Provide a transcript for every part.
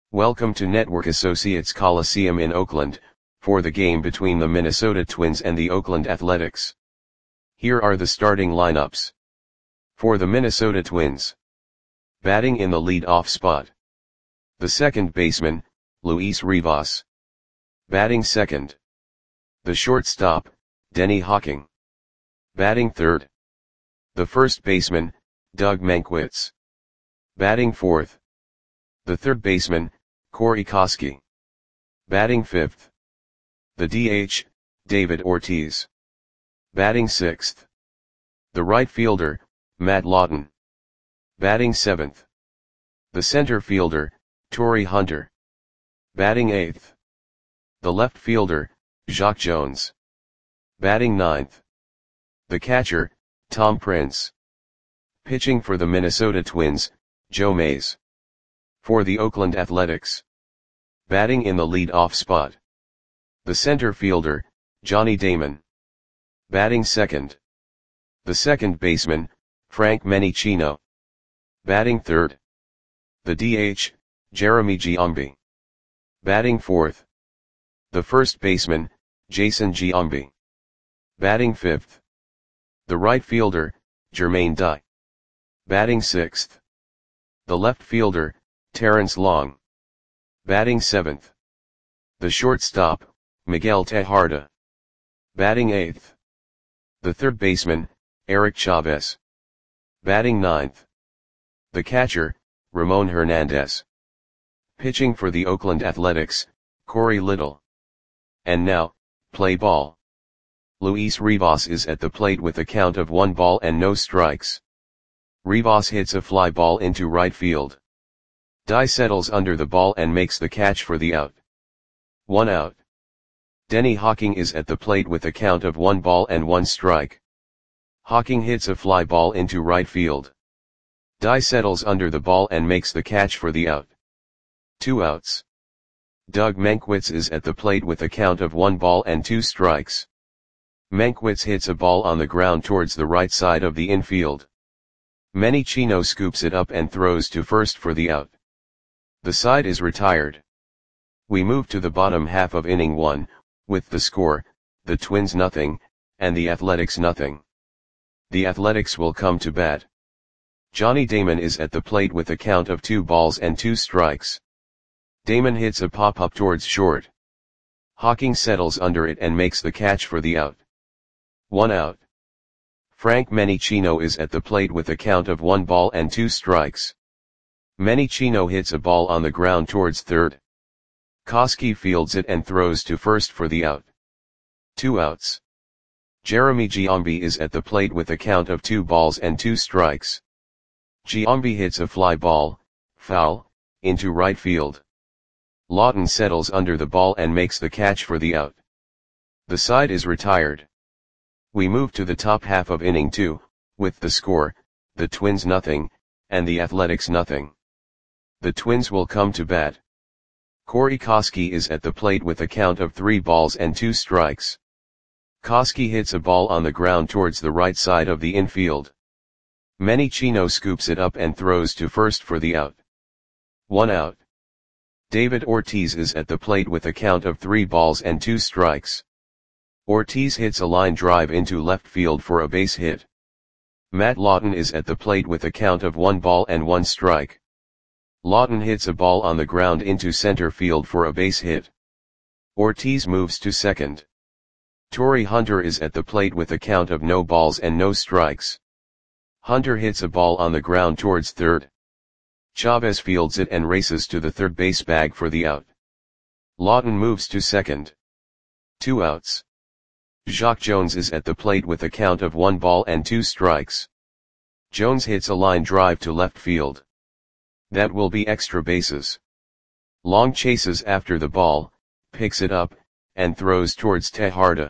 Welcome to Network Associates Coliseum in Oakland, for the game between the Minnesota Twins and the Oakland Athletics. Here are the starting lineups. For the Minnesota Twins. Batting in the lead-off spot. The second baseman, Luis Rivas. Batting second. The shortstop, Denny Hawking. Batting third. The first baseman, Doug Mankiewicz. Batting fourth. The third baseman, Corey Koskie. Batting fifth. The DH, David Ortiz. Batting sixth. The right fielder, Matt Lawton. Batting seventh. The center fielder, Torii Hunter. Batting eighth. The left fielder, Jacque Jones. Batting ninth. The catcher, Tom Prince. Pitching for the Minnesota Twins, Joe Mays. For the Oakland Athletics. Batting in the lead-off spot. The center fielder, Johnny Damon. Batting second. The second baseman, Frank Menechino. Batting third. The DH, Jeremy Giambi. Batting fourth. The first baseman, Jason Giambi. Batting fifth. The right fielder, Jermaine Dye. Batting sixth. The left fielder, Terrence Long. Batting seventh. The shortstop, Miguel Tejada. Batting eighth. The third baseman, Eric Chavez. Batting ninth. The catcher, Ramon Hernandez. Pitching for the Oakland Athletics, Corey Little. And now, play ball. Luis Rivas is at the plate with a count of 1 ball and no strikes. Rivas hits a fly ball into right field. Dye settles under the ball and makes the catch for the out. 1 out. Denny Hawking is at the plate with a count of 1 ball and 1 strike. Hawking hits a fly ball into right field. Dye settles under the ball and makes the catch for the out. 2 outs. Doug Mankiewicz is at the plate with a count of 1 ball and 2 strikes. Mankiewicz hits a ball on the ground towards the right side of the infield. Menechino scoops it up and throws to first for the out. The side is retired. We move to the bottom half of inning 1, with the score, the Twins nothing, and the Athletics nothing. The Athletics will come to bat. Johnny Damon is at the plate with a count of 2 balls and 2 strikes. Damon hits a pop-up towards short. Hawking settles under it and makes the catch for the out. 1 out. Frank Menechino is at the plate with a count of 1 ball and 2 strikes. Menechino hits a ball on the ground towards third. Koskie fields it and throws to first for the out. 2 outs. Jeremy Giambi is at the plate with a count of 2 balls and 2 strikes. Giambi hits a fly ball, foul, into right field. Lawton settles under the ball and makes the catch for the out. The side is retired. We move to the top half of inning 2, with the score, the Twins nothing, and the Athletics nothing. The Twins will come to bat. Corey Koskie is at the plate with a count of 3 balls and 2 strikes. Koskie hits a ball on the ground towards the right side of the infield. Menechino scoops it up and throws to first for the out. 1 out. David Ortiz is at the plate with a count of 3 balls and 2 strikes. Ortiz hits a line drive into left field for a base hit. Matt Lawton is at the plate with a count of 1 ball and 1 strike. Lawton hits a ball on the ground into center field for a base hit. Ortiz moves to second. Torii Hunter is at the plate with a count of no balls and no strikes. Hunter hits a ball on the ground towards third. Chavez fields it and races to the third base bag for the out. Lawton moves to second. 2 outs. Jacque Jones is at the plate with a count of 1 ball and 2 strikes. Jones hits a line drive to left field. That will be extra bases. Long chases after the ball, picks it up, and throws towards Tejada.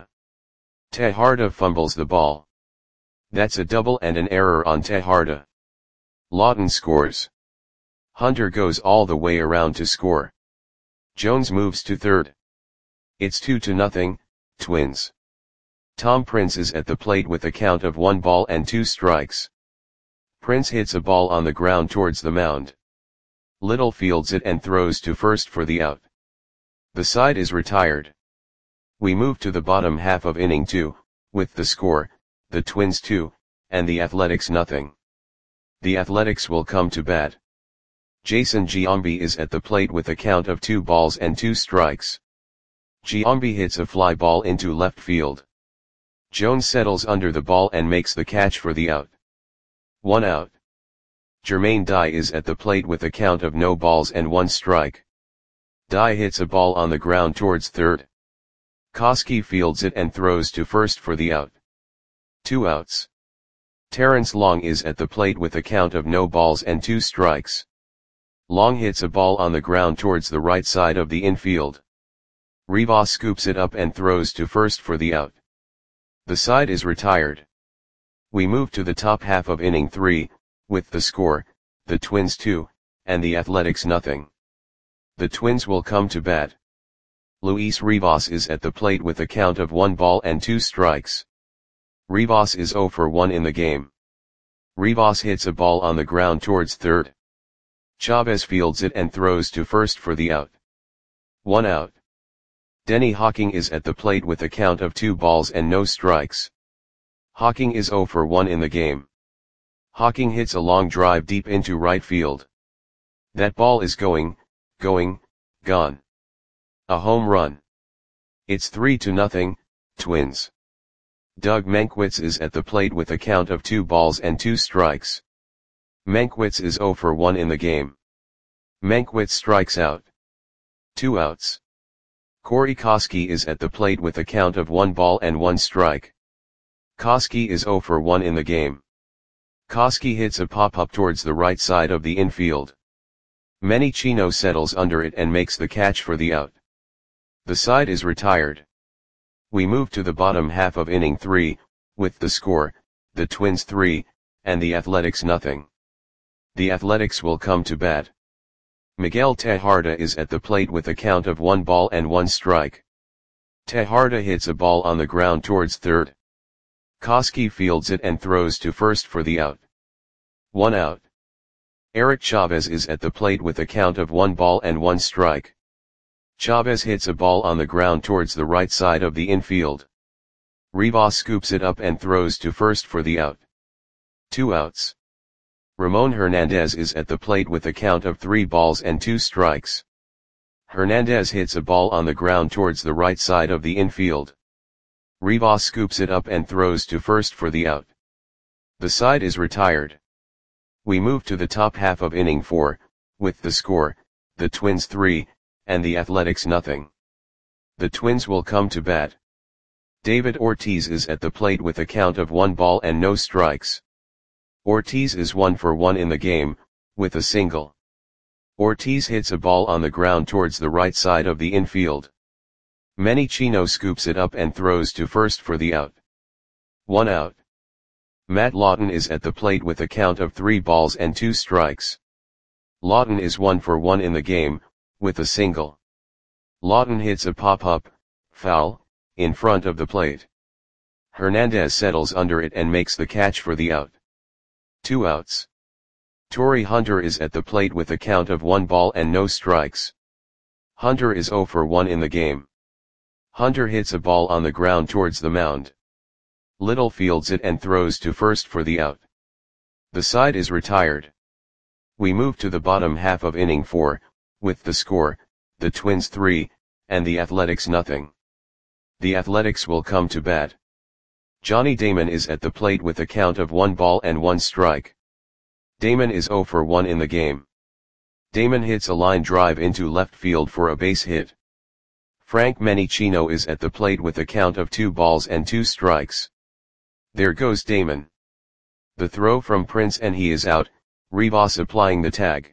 Tejada fumbles the ball. That's a double and an error on Tejada. Lawton scores. Hunter goes all the way around to score. Jones moves to third. It's 2-0, Twins. Tom Prince is at the plate with a count of 1 ball and 2 strikes. Prince hits a ball on the ground towards the mound. Little fields it and throws to first for the out. The side is retired. We move to the bottom half of inning 2, with the score, the Twins 2, and the Athletics nothing. The Athletics will come to bat. Jason Giambi is at the plate with a count of 2 balls and 2 strikes. Giambi hits a fly ball into left field. Jones settles under the ball and makes the catch for the out. 1 out. Jermaine Dye is at the plate with a count of no balls and 1 strike. Dye hits a ball on the ground towards third. Koski fields it and throws to first for the out. 2 outs. Terrence Long is at the plate with a count of no balls and 2 strikes. Long hits a ball on the ground towards the right side of the infield. Rivas scoops it up and throws to first for the out. The side is retired. We move to the top half of inning 3, with the score, the Twins 2, and the Athletics nothing. The Twins will come to bat. Luis Rivas is at the plate with a count of 1 ball and 2 strikes. Rivas is 0 for 1 in the game. Rivas hits a ball on the ground towards third. Chavez fields it and throws to first for the out. 1 out. Denny Hawking is at the plate with a count of 2 balls and no strikes. Hawking is 0 for 1 in the game. Hawking hits a long drive deep into right field. That ball is gone. A home run. It's 3-0, Twins. Doug Mankiewicz is at the plate with a count of 2 balls and 2 strikes. Mankiewicz is 0 for 1 in the game. Mankiewicz strikes out. 2 outs. Corey Koski is at the plate with a count of 1 ball and 1 strike. Koski is 0 for 1 in the game. Koski hits a pop-up towards the right side of the infield. Manny Chino settles under it and makes the catch for the out. The side is retired. We move to the bottom half of inning 3, with the score, the Twins 3, and the Athletics nothing. The Athletics will come to bat. Miguel Tejada is at the plate with a count of 1 ball and 1 strike. Tejada hits a ball on the ground towards third. Koski fields it and throws to first for the out. 1 out. Eric Chavez is at the plate with a count of 1 ball and 1 strike. Chavez hits a ball on the ground towards the right side of the infield. Rivas scoops it up and throws to first for the out. 2 outs. Ramon Hernandez is at the plate with a count of 3 balls and 2 strikes. Hernandez hits a ball on the ground towards the right side of the infield. Rivas scoops it up and throws to first for the out. The side is retired. We move to the top half of inning 4, with the score, the Twins 3, and the Athletics nothing. The Twins will come to bat. David Ortiz is at the plate with a count of 1 ball and no strikes. Ortiz is 1 for 1 in the game, with a single. Ortiz hits a ball on the ground towards the right side of the infield. Manny Chino scoops it up and throws to first for the out. 1 out. Matt Lawton is at the plate with a count of 3 balls and 2 strikes. Lawton is 1 for 1 in the game, with a single. Lawton hits a pop-up, foul, in front of the plate. Hernandez settles under it and makes the catch for the out. 2 outs. Torrey Hunter is at the plate with a count of 1 ball and no strikes. Hunter is 0 for 1 in the game. Hunter hits a ball on the ground towards the mound. Little fields it and throws to first for the out. The side is retired. We move to the bottom half of inning 4, with the score, the Twins 3, and the Athletics nothing. The Athletics will come to bat. Johnny Damon is at the plate with a count of 1 ball and 1 strike. Damon is 0 for 1 in the game. Damon hits a line drive into left field for a base hit. Frank Menichino is at the plate with a count of 2 balls and 2 strikes. There goes Damon. The throw from Prince and he is out, Rivas applying the tag.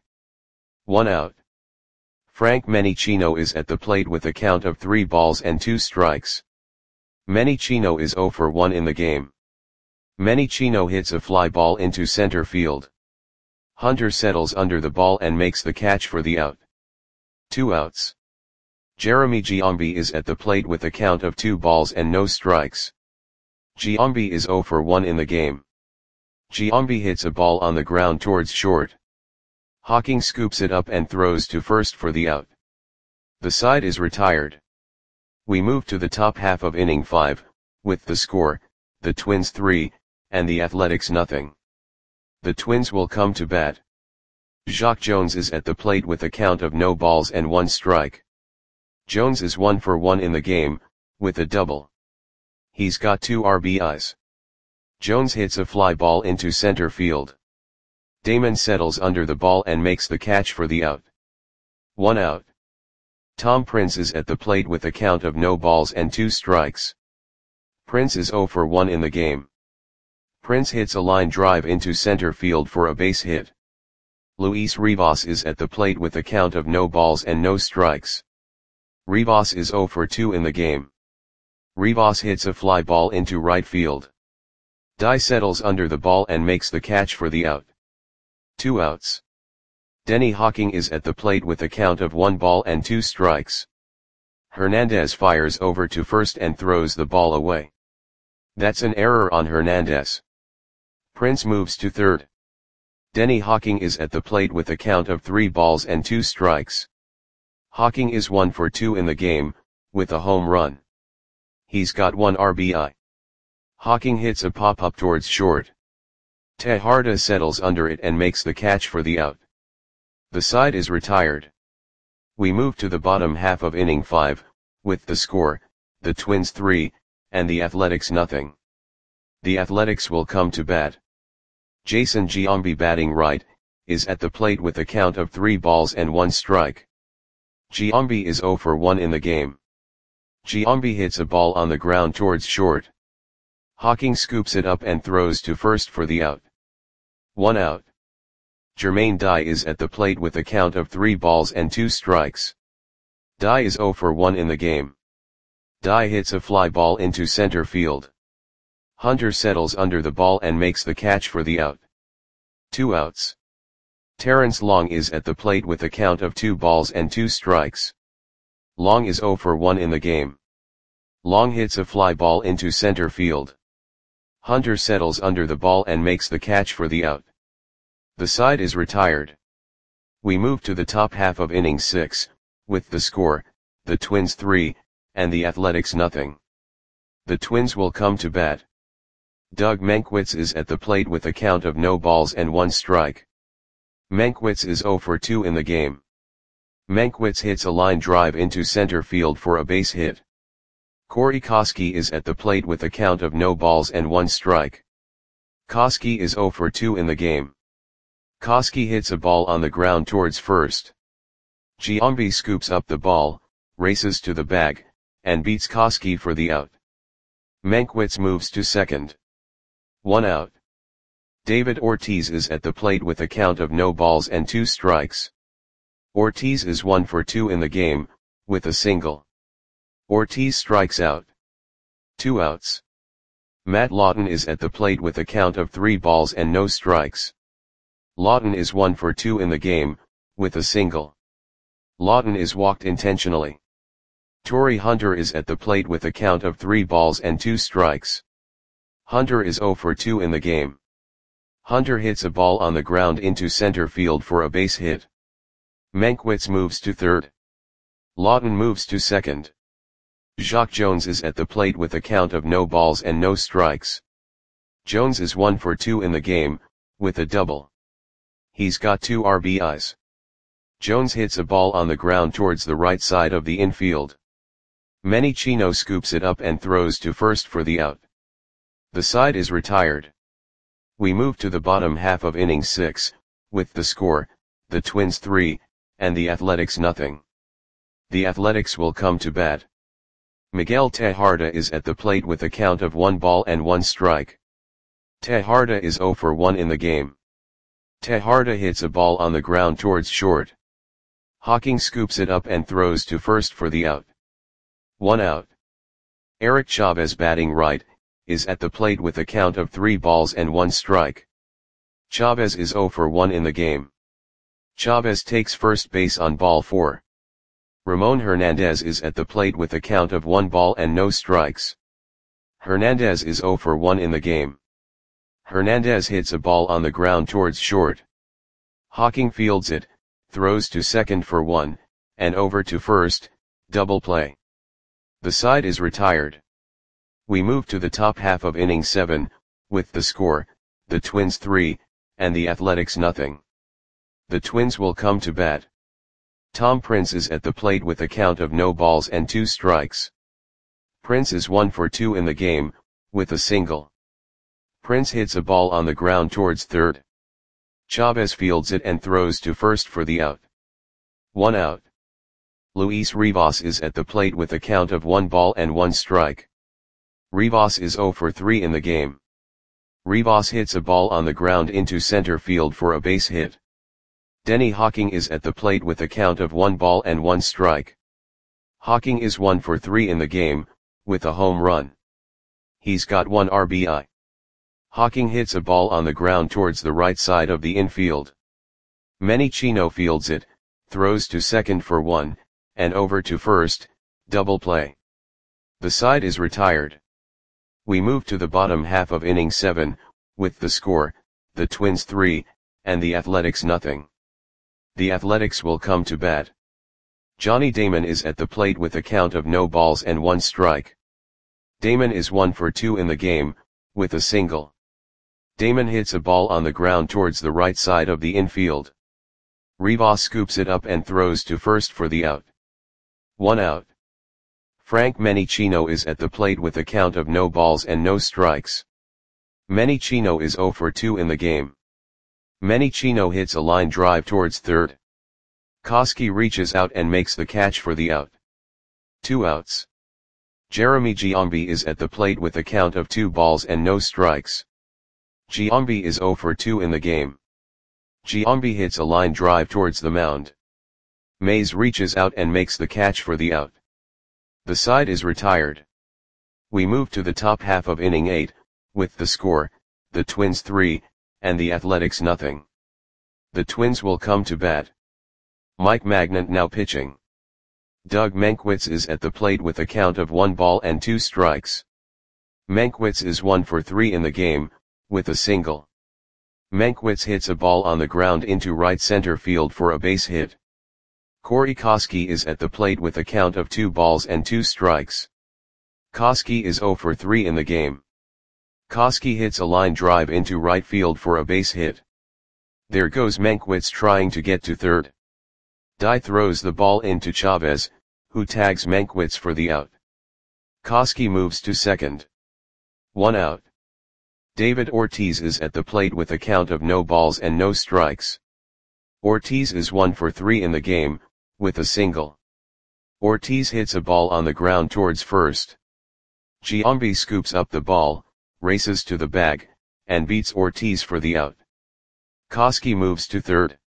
1 out. Frank Menichino is at the plate with a count of 3 balls and 2 strikes. Menichino is 0 for 1 in the game. Menichino hits a fly ball into center field. Hunter settles under the ball and makes the catch for the out. 2 outs. Jeremy Giambi is at the plate with a count of 2 balls and no strikes. Giambi is 0 for 1 in the game. Giambi hits a ball on the ground towards short. Hawking scoops it up and throws to first for the out. The side is retired. We move to the top half of inning 5, with the score, the Twins 3, and the Athletics nothing. The Twins will come to bat. Jacque Jones is at the plate with a count of no balls and 1 strike. Jones is 1 for 1 in the game, with a double. He's got 2 RBIs. Jones hits a fly ball into center field. Damon settles under the ball and makes the catch for the out. 1 out. Tom Prince is at the plate with a count of no balls and 2 strikes. Prince is 0 for 1 in the game. Prince hits a line drive into center field for a base hit. Luis Rivas is at the plate with a count of no balls and no strikes. Rivas is 0 for 2 in the game. Rivas hits a fly ball into right field. Dye settles under the ball and makes the catch for the out. 2 outs. Denny Hawking is at the plate with a count of 1 ball and 2 strikes. Hernandez fires over to first and throws the ball away. That's an error on Hernandez. Prince moves to third. Denny Hawking is at the plate with a count of 3 balls and 2 strikes. Hawking is 1 for 2 in the game, with a home run. He's got 1 RBI. Hawking hits a pop-up towards short. Tejada settles under it and makes the catch for the out. The side is retired. We move to the bottom half of inning 5, with the score, the Twins 3, and the Athletics nothing. The Athletics will come to bat. Jason Giambi, batting right, is at the plate with a count of 3 balls and 1 strike. Giambi is 0 for 1 in the game. Giambi hits a ball on the ground towards short. Hawking scoops it up and throws to first for the out. 1 out. Jermaine Dye is at the plate with a count of 3 balls and 2 strikes. Dye is 0 for 1 in the game. Dye hits a fly ball into center field. Hunter settles under the ball and makes the catch for the out. 2 outs. Terrence Long is at the plate with a count of 2 balls and 2 strikes. Long is 0 for 1 in the game. Long hits a fly ball into center field. Hunter settles under the ball and makes the catch for the out. The side is retired. We move to the top half of inning 6, with the score, the Twins 3, and the Athletics nothing. The Twins will come to bat. Doug Mankiewicz is at the plate with a count of no balls and 1 strike. Mankiewicz is 0 for 2 in the game. Mankiewicz hits a line drive into center field for a base hit. Corey Koskie is at the plate with a count of no balls and 1 strike. Koskie is 0 for 2 in the game. Koskie hits a ball on the ground towards first. Giambi scoops up the ball, races to the bag, and beats Koskie for the out. Mankiewicz moves to second. 1 out. David Ortiz is at the plate with a count of no balls and 2 strikes. Ortiz is 1 for 2 in the game, with a single. Ortiz strikes out. 2 outs. Matt Lawton is at the plate with a count of 3 balls and no strikes. Lawton is 1 for 2 in the game, with a single. Lawton is walked intentionally. Torii Hunter is at the plate with a count of 3 balls and 2 strikes. Hunter is 0 for 2 in the game. Hunter hits a ball on the ground into center field for a base hit. Mankiewicz moves to third. Lawton moves to second. Jacque Jones is at the plate with a count of no balls and no strikes. Jones is 1 for 2 in the game, with a double. He's got 2 RBIs. Jones hits a ball on the ground towards the right side of the infield. Manny Chino scoops it up and throws to first for the out. The side is retired. We move to the bottom half of inning 6, with the score, the Twins 3, and the Athletics nothing. The Athletics will come to bat. Miguel Tejada is at the plate with a count of 1 ball and 1 strike. Tejada is 0 for 1 in the game. Tejada hits a ball on the ground towards short. Hawking scoops it up and throws to first for the out. 1 out. Eric Chavez, batting right, is at the plate with a count of 3 balls and 1 strike. Chavez is 0 for 1 in the game. Chavez takes first base on ball 4. Ramon Hernandez is at the plate with a count of 1 ball and no strikes. Hernandez is 0 for 1 in the game. Hernandez hits a ball on the ground towards short. Hawking fields it, throws to second for 1, and over to first, double play. The side is retired. We move to the top half of inning 7, with the score, the Twins 3, and the Athletics nothing. The Twins will come to bat. Tom Prince is at the plate with a count of no balls and 2 strikes. Prince is 1 for 2 in the game, with a single. Prince hits a ball on the ground towards third. Chavez fields it and throws to first for the out. 1 out. Luis Rivas is at the plate with a count of 1 ball and 1 strike. Rivas is 0 for 3 in the game. Rivas hits a ball on the ground into center field for a base hit. Denny Hawking is at the plate with a count of 1 ball and 1 strike. Hawking is 1 for 3 in the game, with a home run. He's got 1 RBI. Hawking hits a ball on the ground towards the right side of the infield. Manny Chino fields it, throws to second for 1, and over to first, double play. The side is retired. We move to the bottom half of inning 7, with the score, the Twins 3, and the Athletics nothing. The Athletics will come to bat. Johnny Damon is at the plate with a count of no balls and 1 strike. Damon is 1 for 2 in the game, with a single. Damon hits a ball on the ground towards the right side of the infield. Rivas scoops it up and throws to first for the out. 1 out. Frank Chino is at the plate with a count of no balls and no strikes. Chino is 0 for 2 in the game. Chino hits a line drive towards third. Koski reaches out and makes the catch for the out. 2 outs. Jeremy Giambi is at the plate with a count of 2 balls and no strikes. Giambi is 0 for 2 in the game. Giambi hits a line drive towards the mound. Mays reaches out and makes the catch for the out. The side is retired. We move to the top half of inning 8, with the score, the Twins 3, and the Athletics nothing. The Twins will come to bat. Mike Magnant now pitching. Doug Mankiewicz is at the plate with a count of 1 ball and 2 strikes. Mankiewicz is 1 for 3 in the game, with a single. Mankiewicz hits a ball on the ground into right center field for a base hit. Corey Koski is at the plate with a count of 2 balls and 2 strikes. Koski is 0 for 3 in the game. Koski hits a line drive into right field for a base hit. There goes Mankiewicz trying to get to third. Dye throws the ball into Chavez, who tags Mankiewicz for the out. Koski moves to second. 1 out. David Ortiz is at the plate with a count of no balls and no strikes. Ortiz is 1 for 3 in the game, with a single. Ortiz hits a ball on the ground towards first. Giambi scoops up the ball, races to the bag, and beats Ortiz for the out. Koski moves to third.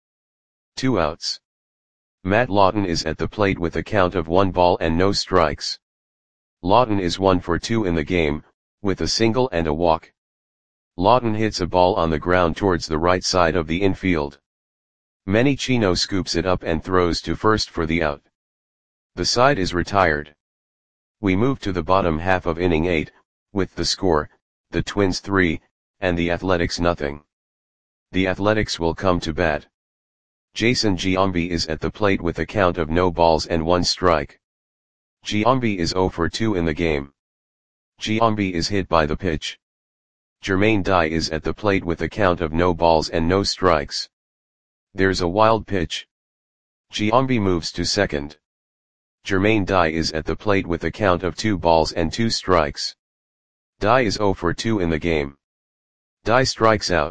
2 outs. Matt Lawton is at the plate with a count of 1 ball and no strikes. Lawton is 1 for 2 in the game, with a single and a walk. Lawton hits a ball on the ground towards the right side of the infield. Manny Chino scoops it up and throws to first for the out. The side is retired. We move to the bottom half of inning 8, with the score, the Twins 3, and the Athletics nothing. The Athletics will come to bat. Jason Giambi is at the plate with a count of no balls and 1 strike. Giambi is 0 for 2 in the game. Giambi is hit by the pitch. Jermaine Dye is at the plate with a count of no balls and no strikes. There's a wild pitch. Giambi moves to second. Jermaine Dye is at the plate with a count of 2 balls and 2 strikes. Dye is 0 for 2 in the game. Dye strikes out.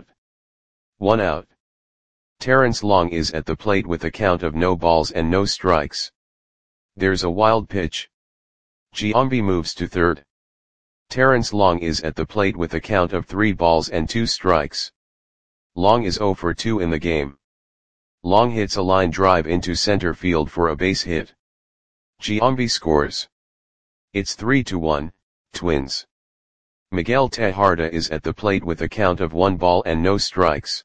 1 out. Terrence Long is at the plate with a count of no balls and no strikes. There's a wild pitch. Giambi moves to third. Terrence Long is at the plate with a count of 3 balls and 2 strikes. Long is 0 for 2 in the game. Long hits a line drive into center field for a base hit. Giambi scores. It's 3-1, Twins. Miguel Tejada is at the plate with a count of 1 ball and no strikes.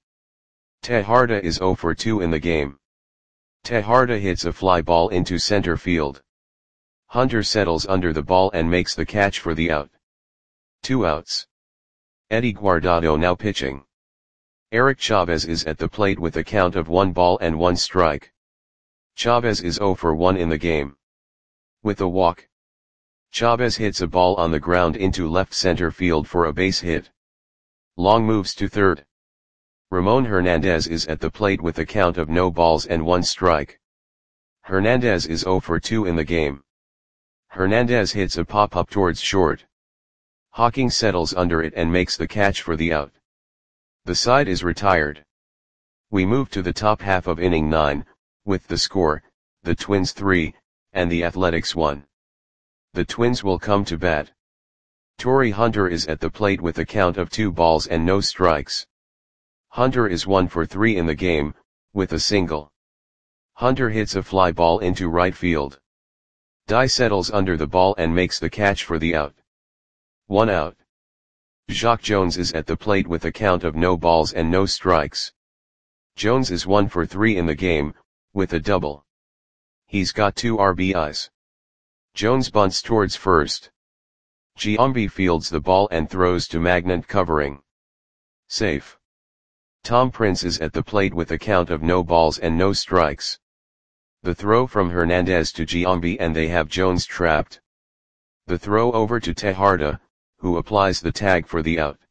Tejada is 0 for 2 in the game. Tejada hits a fly ball into center field. Hunter settles under the ball and makes the catch for the out. 2 outs. Eddie Guardado now pitching. Eric Chavez is at the plate with a count of 1 ball and 1 strike. Chavez is 0 for 1 in the game. With a walk, Chavez hits a ball on the ground into left center field for a base hit. Long moves to third. Ramon Hernandez is at the plate with a count of no balls and 1 strike. Hernandez is 0 for 2 in the game. Hernandez hits a pop-up towards short. Hawking settles under it and makes the catch for the out. The side is retired. We move to the top half of inning 9, with the score, the Twins 3, and the Athletics 1. The Twins will come to bat. Torii Hunter is at the plate with a count of 2 balls and no strikes. Hunter is 1 for 3 in the game, with a single. Hunter hits a fly ball into right field. Dye settles under the ball and makes the catch for the out. 1 out. Jacque Jones is at the plate with a count of no balls and no strikes. Jones is 1 for 3 in the game, with a double. He's got 2 RBIs. Jones bunts towards first. Giambi fields the ball and throws to Magnant covering. Safe. Tom Prince is at the plate with a count of no balls and no strikes. The throw from Hernandez to Giambi and they have Jones trapped. The throw over to Tejada, who applies the tag for the out.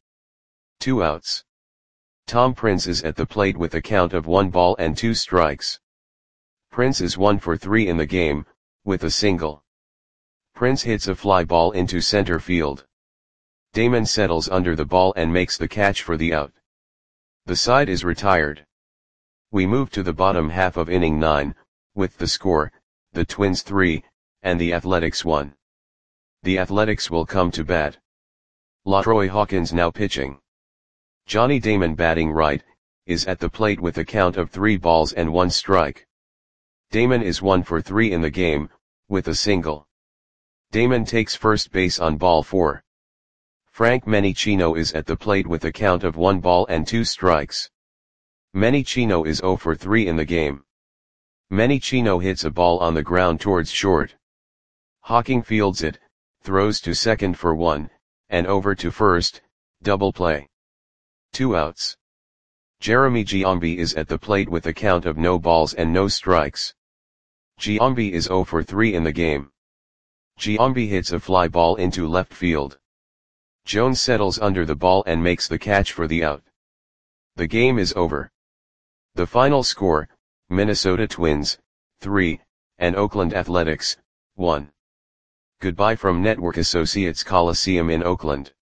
2 outs. Tom Prince is at the plate with a count of 1 ball and 2 strikes. Prince is 1 for 3 in the game, with a single. Prince hits a fly ball into center field. Damon settles under the ball and makes the catch for the out. The side is retired. We move to the bottom half of inning 9, with the score, the Twins 3, and the Athletics 1. The Athletics will come to bat. LaTroy Hawkins now pitching. Johnny Damon batting right, is at the plate with a count of 3 balls and 1 strike. Damon is 1 for 3 in the game, with a single. Damon takes first base on ball 4. Frank Menichino is at the plate with a count of 1 ball and 2 strikes. Menichino is 0 for 3 in the game. Menichino hits a ball on the ground towards short. Hawking fields it, throws to second for 1, and over to first, double play. 2 outs. Jeremy Giambi is at the plate with a count of no balls and no strikes. Giambi is 0 for 3 in the game. Giambi hits a fly ball into left field. Jones settles under the ball and makes the catch for the out. The game is over. The final score, Minnesota Twins, 3, and Oakland Athletics, 1. Goodbye from Network Associates Coliseum in Oakland.